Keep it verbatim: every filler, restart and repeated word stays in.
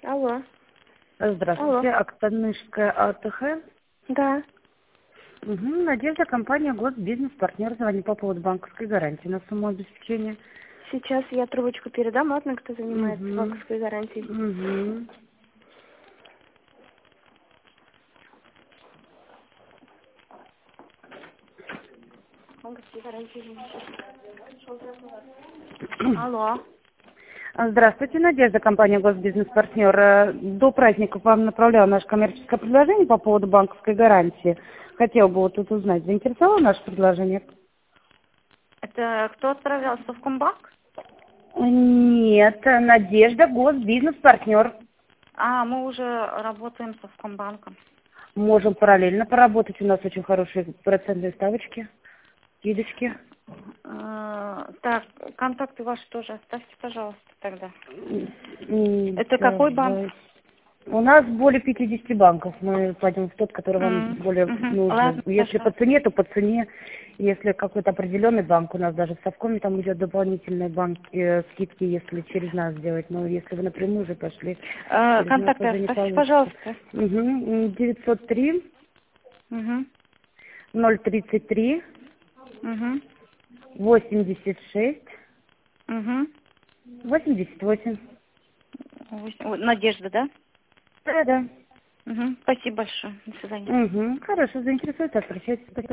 Алло. Здравствуйте, Алло. Актанышская АТХ. Да. Угу, Надежда, компания Госбизнес-партнер. Звоню по поводу банковской гарантии на сумму обеспечения. Сейчас я трубочку передам. Ладно, кто занимается Угу. банковской гарантией. Угу. Банковской гарантии. Алло. Здравствуйте, Надежда, компания Госбизнес-партнер. Э, До праздников вам направляла наше коммерческое предложение по поводу банковской гарантии. Хотела бы вот тут узнать, заинтересовало наше предложение? Это кто отправлял? Совкомбанк? Нет, Надежда, Госбизнес-партнер. А, мы уже работаем с Совкомбанком. Можем параллельно поработать. У нас очень хорошие процентные ставочки, скидочки. Э, Так, контакты ваши тоже оставьте, пожалуйста, тогда. М, Это какой банк? давай. У нас более пятидесяти банков. Мы пойдем в тот, который вам М, более мгм. нужен. Ладно, Если по хорошо. цене, то по цене. Если какой-то определенный банк, у нас даже в Совкоме там идет дополнительные банки, э, скидки, если через нас сделать. Но если вы напрямую уже пошли, Э, через нас Контакты уже не оставьте, получится. пожалуйста. Угу. девятьсот три Угу. ноль тридцать три Угу. восемьдесят шесть Угу. восемьдесят восемь. Надежда, да? Да, да. Угу. Спасибо большое. До свидания. Угу. Хорошо, заинтересуется, обращайтесь.